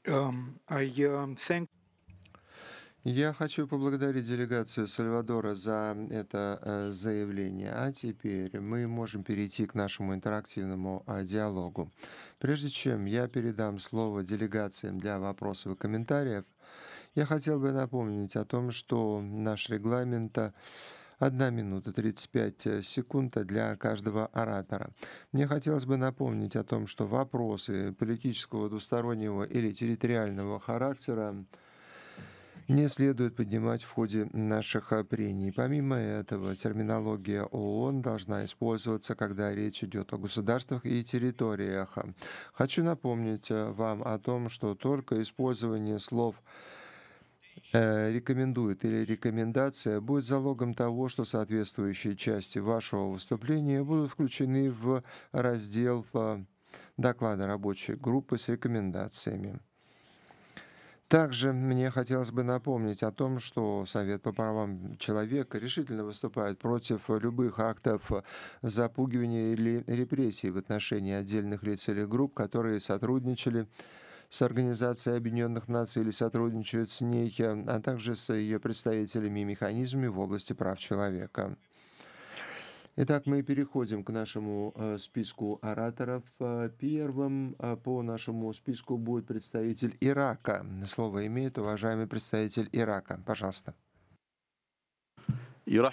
I thank. Я хочу поблагодарить делегацию Сальвадора за это заявление. А теперь мы можем перейти к нашему интерактивному диалогу. Прежде чем я передам слово делегациям для вопросов и комментариев, я хотел бы напомнить о том, что наш регламент 1 минута 35 секунд для каждого оратора. Мне хотелось бы напомнить о том, что вопросы политического, двустороннего или территориального характера не следует поднимать в ходе наших прений. Помимо этого, терминология ООН должна использоваться, когда речь идет о государствах и территориях. Хочу напомнить вам о том, что только использование слов рекомендует или рекомендация будет залогом того, что соответствующие части вашего выступления будут включены в раздел доклада рабочей группы с рекомендациями. Также мне хотелось бы напомнить о том, что Совет по правам человека решительно выступает против любых актов запугивания или репрессий в отношении отдельных лиц или групп, которые сотрудничали с Организацией Объединенных Наций или сотрудничают с ней, а также с ее представителями и механизмами в области прав человека. Итак, мы переходим к нашему списку ораторов. Первым по нашему списку будет представитель Ирака. Слово имеет уважаемый представитель Ирака. Пожалуйста.